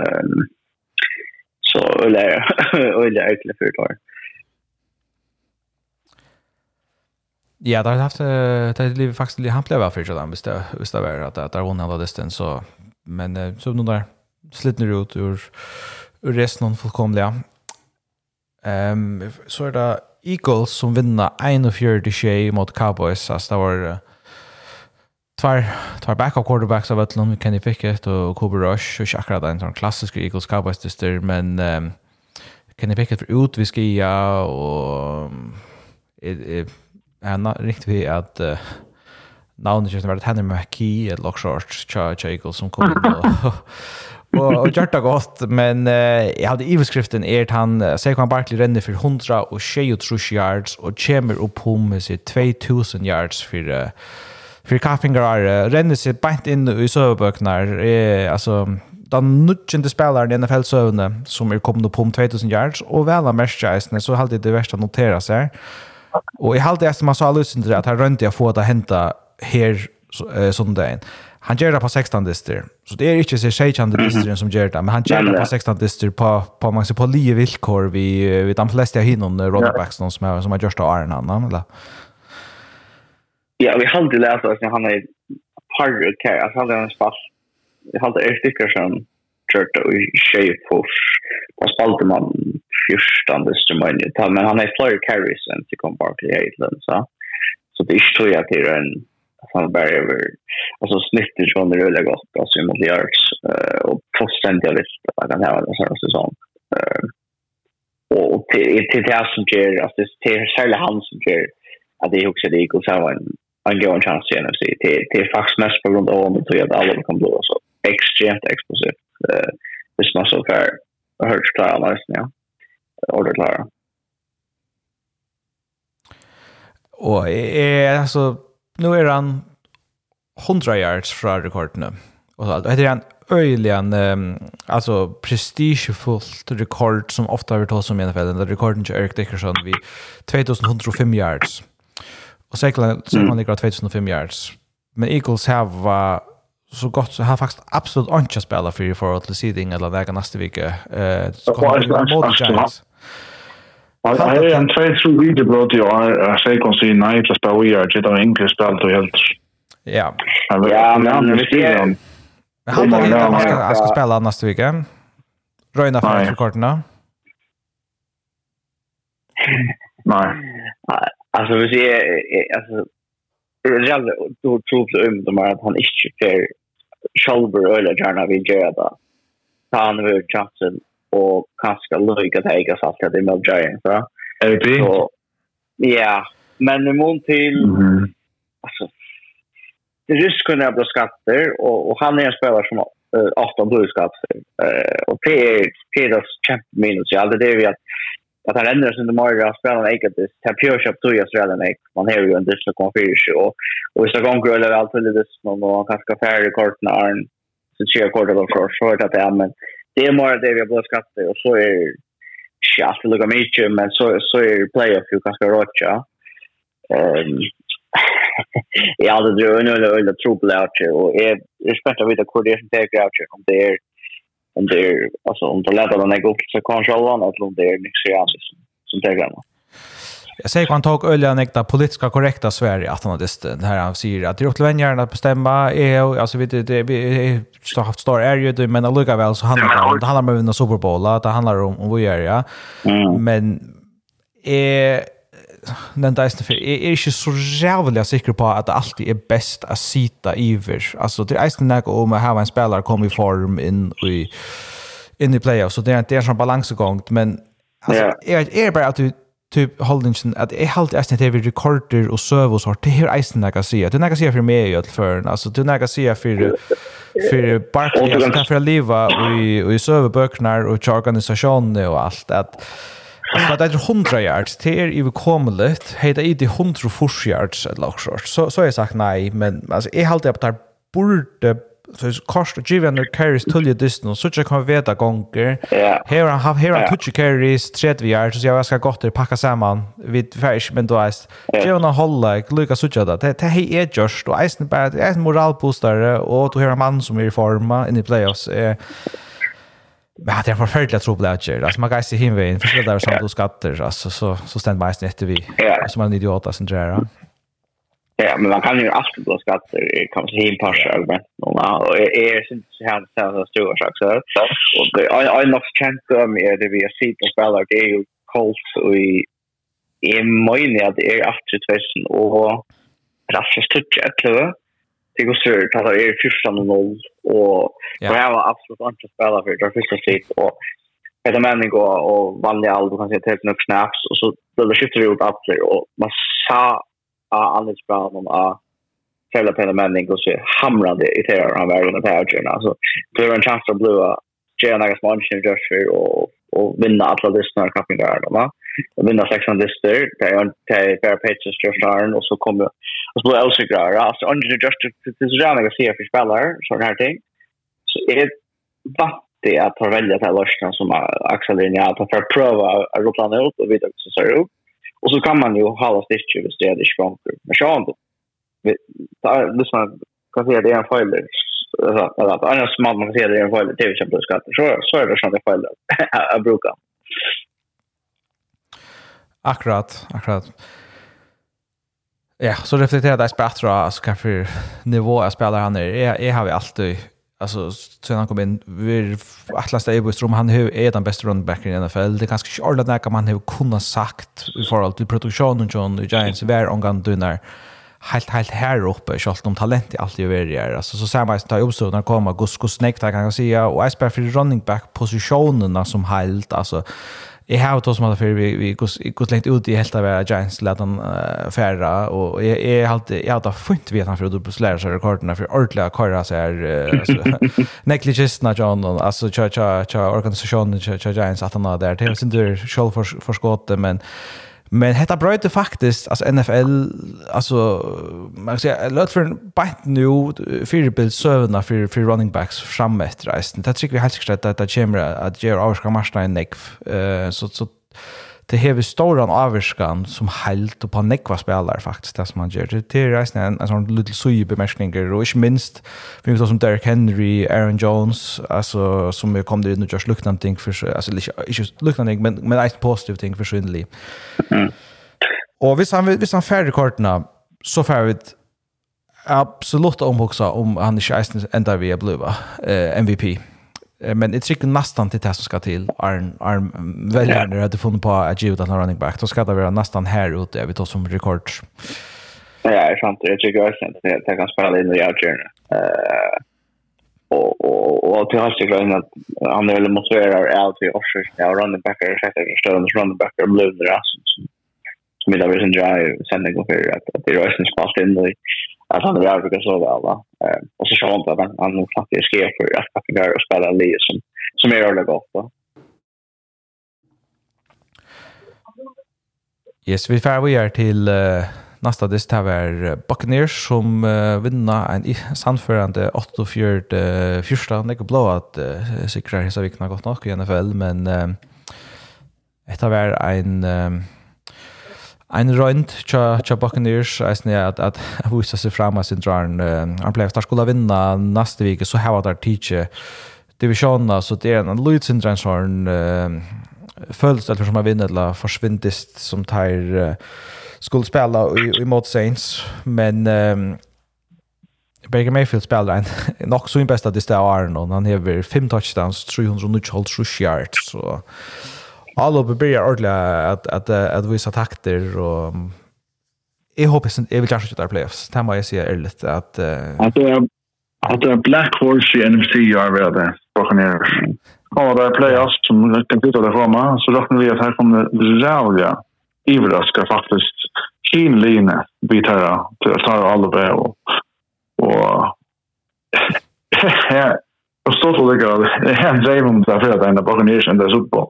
så eller äckligt företag. Ja, det har haft det liv faktiskt han blev för dem visst det var att där vann alla distans så men så nu där slitner ut ur resten av fullkomliga. Så är det Eagles som vinner 41-6 mot Cowboys. Alltså det var två backup quarterbacks av Ötlund, Kenny Pickett och Cooper Rush. Och akkurat en sån klassisk Eagles Cowboys-dyster, men Kenny Pickett för ut vid skia och han riktigt att navnet just varit Henry McKee, ett lockshort Cha Eagles som kom in och gjort det gott, men jag hade iveskriften att han Saquon Barkley ränner för 123 yards och kommer upp med sig 2000 yards för Kappingar ränner sig bant in i sövböknar alltså den nutjende spelaren i NFL-sövne som kommit upp om 2000 yards och väl av merchandisen så hade det värsta notera sig och jag hade efter man sa lyssnat till att han rönte jag få att hämta här söndagen. Han gör det på 16 dister. Så det är inte så sejande distren som gör det, men han gör det på 16 dister på man ser på lite villkor vi de flesta av hinnom running backs som har gjort det Arne eller. Ja, vi hade läst att han är parrot care. Alltså han är en fast. Jag hade stycken som kört och shape push. Då spaltade man 14 dister men han är flyer carries and to come back to England så det är så jag till en han bara över alltså snittet från det rullar gott alltså i mot yards och fullständigt visst att han har en sån säsong och till det som ger alltså det är särskilt han som ger att det också det Eagles har en god chans i NFC det är faktiskt mest på grund av att jag att alla kan bli så extremt explosivt det som så för hört trial ja ordet klara och alltså nu är han 100 yards från rekorden och så det är en öjligen alltså prestigefullt rekord som ofta har tagits som i NFL den rekorden till Eric Dickerson vid 2105 yards och säkert ligger 2005 yards men Eagles har så gott så har faktiskt absolut inte spelat för att seeding eller vägen nästa vecka så kommer Jag har en trade-through videoblad jag säger kon sig nej till spela vi är det inte spel till helt. Ja. Ja, men vi ser jag ska spela nästa vecka. Röna för rekordna. Nej. Alltså vi ser alltså jag tror de att han inte för Schalber eller gärna vill göra det. Han vill chansen och kanske lycka till att sätta det med Giants va. Så ja, men i mån till alltså det risken är att skatter och han är en spelare som ofta blir skatter och det är det champ minus ja det är vi att han ändrar sin demar spelarna eget det har pure shop to just redan man har ju en digital confusion och så går det väl alltid det någon kanske färre kortna arn så ser kortet också så att det är men det är mer det vi har blivit skatter och så är jag skulle lugga mycket men så är playoff ju ganska råtja jag hade dröjt nu eller trubbel out och är spänt att veta hur det är som täcker out om det är alltså om det lättare den är god så kanske alla annat om det är Nixianis som täcker den. Jag säger att han tog öljan äkta politiska korrekta Sverige att han hade den här han säger att det är upp till vänjarna att bestämma alltså vi har haft stor area men alluga väl så handlar om att vinna Super Bowl att det handlar om vad gör jag men den där är inte så jävla säker på att det alltid är bäst att sitta iver alltså det är nästan om att ha en spelare komma i form in i playoff så det är en sån balansgång men alltså är bara att du typ hållningen att det är halt är det vi rekorder och server och sånt det är isen jag kan se det jag kan se för mig i för alltså det jag kan se för Barkley att ta för att leva i serverböckerna och organisationen och allt att det är 100 yards det är ju kommligt heter det 140 yards eller också så jag sagt nej men alltså är halt att där borde så kost och given carries till the distance så jag kan veta gånger här han touch carries 30 yards så jag ska gå till packa samman vid färs men då är Jonah hålla Lucas sucha det är just och isen bara är en moralboostare och du har en man som är i form in i playoffs men det är förfärligt trubbelager alltså man kan se himvägen för det där som du skatter alltså så ständ mest efter vi som en idiot som drar Ja, men man kan ju alltid bli skatter i kanske hinparsar och är syns här så stora saker och det I nog känt med det vi har sett och spelar det är ju Colts och i möjligen att det är 8000 och raskt touch det går så att det är 14-0 och det var absolut inte spela för det första set och Peter Manning och vanliga Aldo kan se till några snaps och så det skiftar ut absolut och man sa Anders Brown och Taylor Peter Manning och så hamrade i terror han var under perioden alltså det var en chans att blåa Jana Gasmanchen Joshua och vinna alla listorna kappingar va och vinna 600 listor det är per pages just Arn och så kommer och så blir Elsigrar alltså under just det så gärna att se för spelare så här ting så är det att ta välja till lösningar som Axel Linja att för prova att rulla ut och vidare så ser det och så kan man ju hålla stitch över sted i skånker men så ändå det som kan säga det är en file alltså annars man kan säga det är en file till exempel så är det såna file att bruka akkurat ja så reflekterar det bättre alltså kanske nivå jag spelar han är har vi alltid alltså sen han kom in vi Atlas Eibostrom han är den bästa runbacken i NFL det kanske inte alla där man har kunnat sagt i förhåll till produktionen John Giants var omgång dunnar helt här uppe schalt om talent i allt ju är alltså så ser man att ta upp så när kommer Gus Snake där kan jag säga och jag spelar för running back positionerna som helt alltså jag har då som att vi går längt ut i helt av Giants lätan färra och jag har funnit vet han för att du lära sig rekorden för ordentliga köra så här alltså negligency John alltså cha organisationen cha Giants att han där det är inte själv för skott men detta bröt faktiskt alltså NFL alltså man ska säga låt för bite nu för sövna för running backs framåt resten det tycker vi helt säkert att det kommer att göra avskan Marstein neck så det har vi stora avskan som helt på neckva spelare faktiskt det som man gör det är resten en sån liten sui bemärkningar och inte minst vi som Derrick Henry Aaron Jones alltså som kom det in och just lukta någonting för alltså inte lukta någonting men ett positivt ting för synlig och hvis han färdig kortna så färdigt absolut om han inte ända vi blåa MVP men det tycker nästan till det som ska till Arn väljer när det funnit på att ge ut en running back då ska det vara nästan här ute vi tar som rekord ja jag sant jag tycker också att det kan spela in i journey och till hans grund att han är väl motiverar allt i offers now running back är sätter stone running back är blue där som det är en drive sending of here att det är en spot in the att han är över så väl va och så sånt att han nog faktiskt ska för att kunna spela lite som är öle gott va yes vi får vi är till nästa dist här Buccaneers som vinner en sannförande 8-4 första det går blå att säkra hela veckan gott nog i NFL men det var en rund cha Buccaneers att visa sig fram sin dran han blev att skulle vinna nästa vecka så här var det teacher divisionen så det är en Lutzendransson följs eller som har vunnit eller försvindist som tar skulle spela i mot Saints men Baker Mayfield spelar en också sin bästa dista Arnold han har 5 touchdowns 300 yards så alla börjar ordentligt att visa takter och jag hoppas jag vill kanske inte playoffs det må jag säga ärligt att det är Black Horse i NFC är väl det Buccaneers och det är playoffs som kan flytta det framåt så räknar vi att här kommer rävliga överraskar faktiskt fin linje bitara till att ta alla det och och så så det är en dream om det för att ända Buccaneers and the Super Bowl.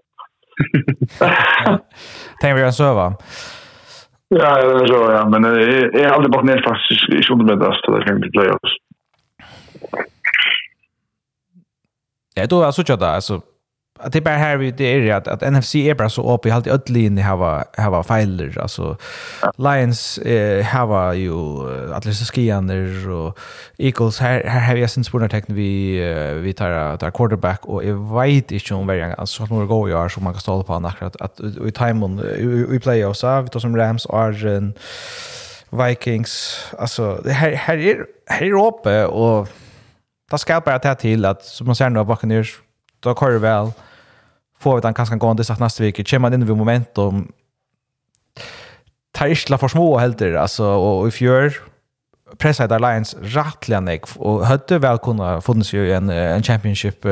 Tänker vi en server. Ja, det är så ja, men det är aldrig Buccaneers faktiskt i undermedast det kan bli playoffs. Ja, då alltså jag där alltså att det bara här vid det är att NFC är bara så upp i alltid ödlinje har filer alltså Lions har ju Atlas Skiander och Eagles här har vi sen spårteknik vi tar quarterback och jag vet inte om vad alltså några gånger som man kan stå på akkurat att i time i playoffs av då som Rams Vikings, alltså här är uppe och det ska bara ta till att som man ser nu Buccaneers då kör väl får vi den kanske gå det sagt nästa vecka kommer in vid momentum tar isla för små helt alltså och if you're pressade Lions rättligen och hade väl kunna funnits ju en championship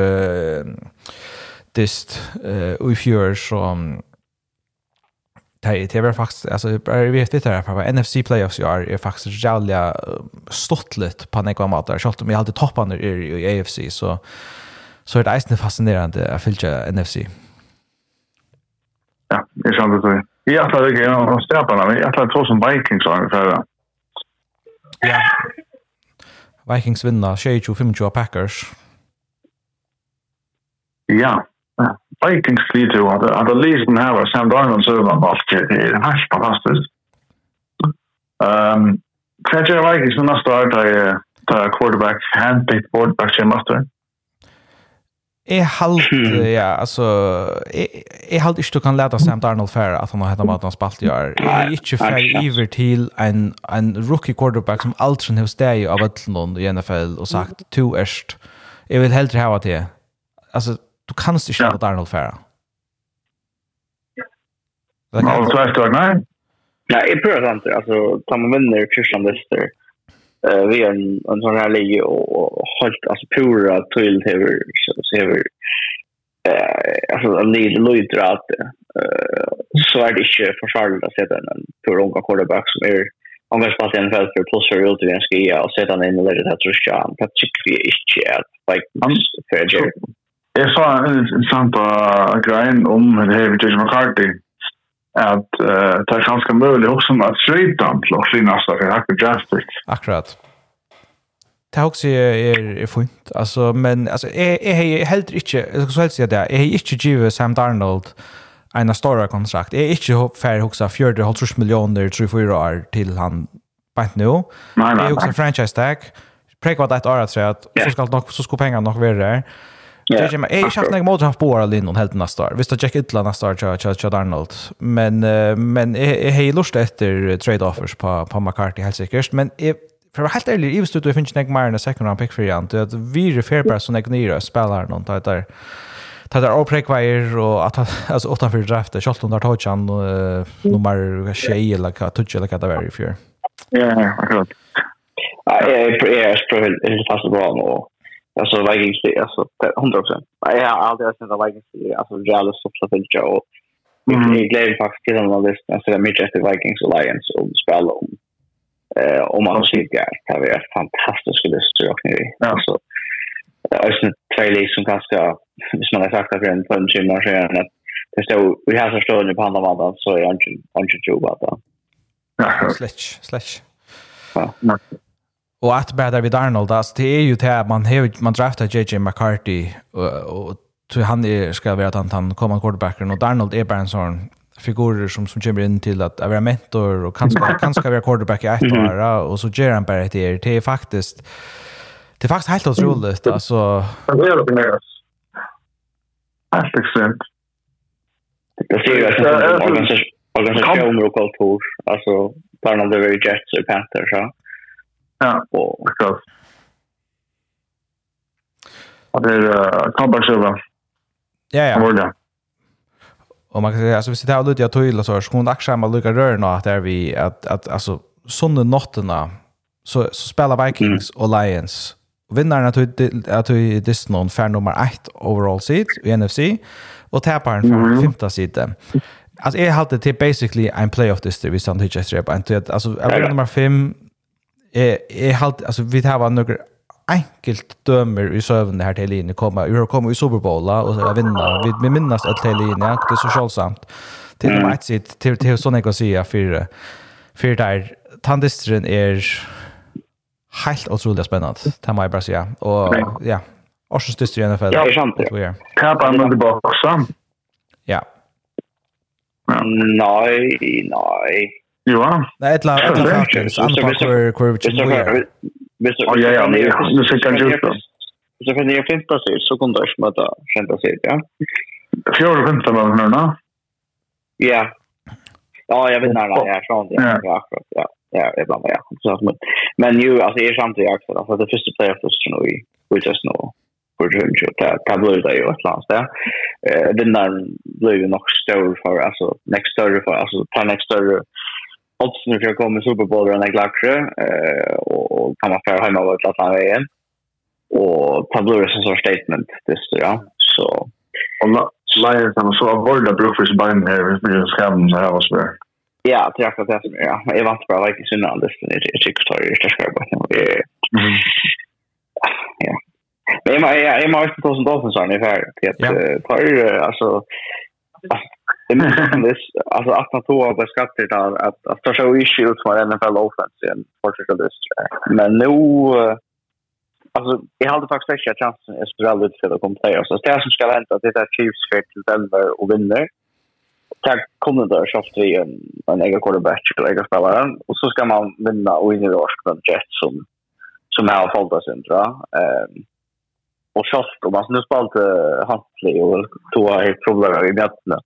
dist if you're som det var faktiskt alltså jag vet inte här på NFC playoffs är faktiskt jävla stottligt på något sätt så att de alltid toppar i AFC så är det ändå fascinerande att följa NFC. Ja, det är sant det. Jag tror det är stäpparna, men jag tror det som Vikings ungefär. Ja. Vikings vinner 25 av Packers. Ja. Vikings flyter ju att least den här Sam Darnold så var det är helt fantastiskt. Kanske Vikings som nästa ta quarterback handpicked quarterback master. Ja, alltså är halt inte du kan lära Sam Darnold för att han har hade maten spalt gör. Är inte för iver till en rookie quarterback som aldrig har stått av någon i NFL och sagt to erst. Jag vill hellre ha det. Alltså du kan inte lära Darnold för. Ja, nej. Ja, det är prövant alltså tar man vinner Christian Lister. Vi är en sån här liga och helt alltså pura till över så över alltså en lite lydrat så är det inte försvarligt att sätta en pur unga quarterback som är om jag spelar en fält för plus för ut igen ska jag och sätta in lite där tror jag att tycker vi inte att like fair. Jag sa en intressant grej om det här med Jason McCarthy att det är ganska möjligt också att trade dem till att finnas där i draftet. Akkurat. Det också är fint. Alltså, men alltså, är helt inte, jag ska säga det, är inte givet Sam Darnold en stora kontrakt. Är inte färdig också 4,5 miljoner 3-4 år till han bant nu. Det är också franchise tag. Präkva det ett år att säga att så ska pengarna nog vara där. Jag har haft några mål på året linjen helt nästa år. Visst att Jack Itla nästa år till Darnold. Men jag har lust efter trade offers på McCarthy helt säkert. Men för att vara helt ärlig, i studiet finns det inte mer än en second round pick för igen. Det är vi refererar som nya spelare någon där avpräkvajer och att alltså utanför draftet Charlton där touchan nummer 6 eller touch eller vad det var i fjör. Ja, akkurat. Jag är helt fast bra nu. Alltså Vikings alltså 100%. Jag har aldrig sett att Vikings alltså jävla stoppar filcha och jag glömde faktiskt till den här listan så det är mycket efter Vikings och Lions och spela om man ser det här är fantastiskt listor och ni alltså alltså två lag som ganska som man har sagt för en timme sedan att det står vi har så står på andra varandra så är inte tror att ja slash ja. Och att bättre vid Darnold alltså det är ju det man draftar JJ McCarthy och han ska vara att han kommer quarterbacken och Darnold är bara en sån figurer som kommer in till att vara mentor och kanske vara quarterback i ett år och så gör han bara det är faktiskt helt otroligt alltså det är det mer helt extremt det ser ju organisation och kultur alltså Darnold är very Jets och Panthers så ja förstås och det är kompensation ja och man kan säga alltså vi sitter här lite jag tog så skon aktier man lukar rörna att där vi att alltså såna notterna så spelar Vikings och Lions vinnarna att i this non fair nummer 8 overall seed i NFC och tappar från femte sidan. Alltså är halt det basically en playoff district vi sant hitchas rep alltså nummer 5 är halt alltså vi har några enkelt dömer i sövnen här till linjen kommer i Super Bowl och så vinna vi minnas att till linjen det är så självsamt till match till såna jag säga för där tandistren är helt otroligt spännande det måste jag bara säga och ja också störst i NFL ja sant kapar man tillbaka ja nej ja nej ett lag Falcons anpassar ja nu ska jag ju så för det finns det så kunde jag smata kända sig ja 4-15 var det nu ja jag vet när jag från det ja ja, ibland ja. Så men ju alltså är samtidigt också alltså det första playoff-position vi just nu för Junge det blir det ju ett land där. Vinnaren blir ju nog stor för alltså next större för alltså ta next större odds nu för att komma i Super Bowl och en glaxre och kan man föra hemma och klart vägen. Och ta blir det som sorts statement det ja. Så och Lions har så avoida Brookfish Bine här vi blir skam så här var så. Ja, det är det ja. Jag vant bara like synande det är tycker jag ska bara. Ja. Men jag måste ta sånt då så ungefär att tar alltså det är alltså att man tog på skattet att ta så issue ut för NFL offense en fortsätter men nu alltså jag hade faktiskt inte chansen är speciellt för att komma till så det som ska vänta det är Chiefs för till Denver och vinner. Tack kommer där så att vi en egen quarterback eller egen spelare och så ska man vinna och in i Washington Jets som har fått oss in och så och man nu spalt Huntley och tog ett problem i mitten.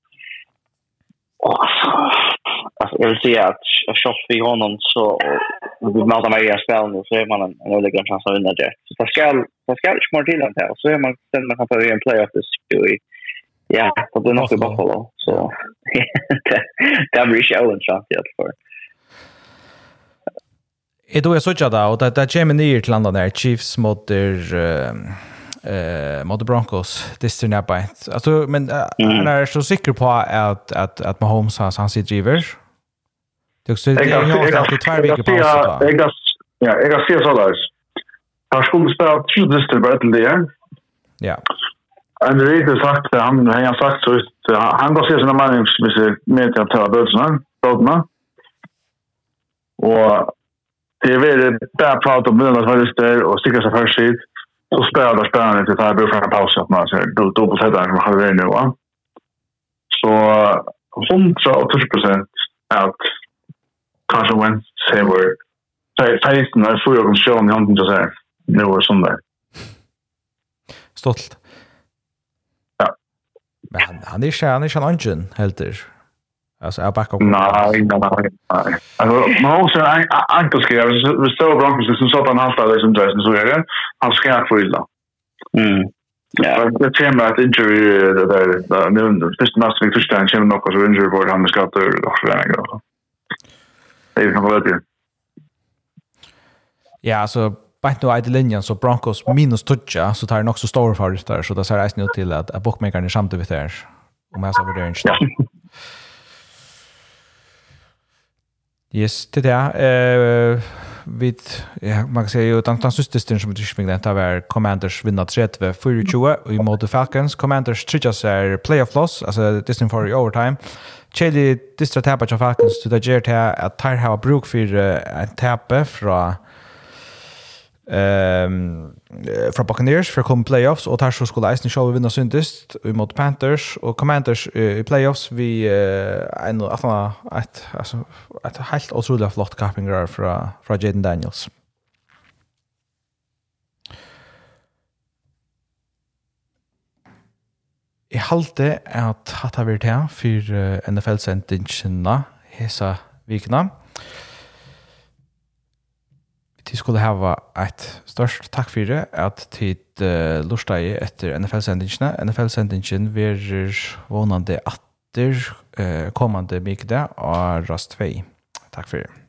Alltså jag vill säga att shot vi honom så vi möter mig i spelen så är man en överlägsen chans att vinna Jets. Så det ska smart till den här så är man sen man kan få en playoff det ja, det blir nog i Buffalo. Så det blir inte en chans för. Då är så tjada och det kommer ner till landet där Chiefs mot Broncos district alltså men han är så säker på att Mahomes har han sitt driver. Det också det är alltid 2 veckor på så. Jag ser så där. Han skulle spela 2 district till det. Ja. And det är sagt han har sagt så han går se sina meningar med att ta böterna. Och det är väl där pratar om den att det och sticka sig först hit. Så spelar spännande till att börja paus att man ser dubbelt heter som har det nu va. Så 100% att kanske when say word. Säg när så jag kan show om han inte säger nu och sånt där. Stolt. Ja. Men han är en ungen helt där. Alltså jag backar upp. Nej. Alltså man också Ankel skrev vi står Broncos som så att han har det som dress så är det. Han ska få illa. Ja, det kommer att injury där nu först nästa vecka första kommer nog så injury report han ska ta också den gången. Det är nog väl det. Ja, alltså bara nu är linjen så Broncos minus toucha så tar det också stor för där så det ser rätt nu till att bookmakern är samtidigt där. Om jag så över det inte. Yes, det där man kan säga ju att den systemen som det var Commanders vinna 3-4-20 och i mot Falcons Commanders tryckas är playoff loss alltså distant for overtime. Chedi distra tappa av Falcons till det ger att tar ha bruk för att tappa från Buccaneers för kom playoffs och tar så skulle Eisen show vinna syndist mot Panthers och Commanders i playoffs vi ett helt otroligt flott capping från Jaden Daniels. Jag halte att ha varit här för NFL-sendingarna hesa vikna. Vi skulle ha ett störst tack för det att tid lusta i efter NFL-sendingarna. NFL-sendingen blir vånande atter kommande mycket och rast 2. Tack för det.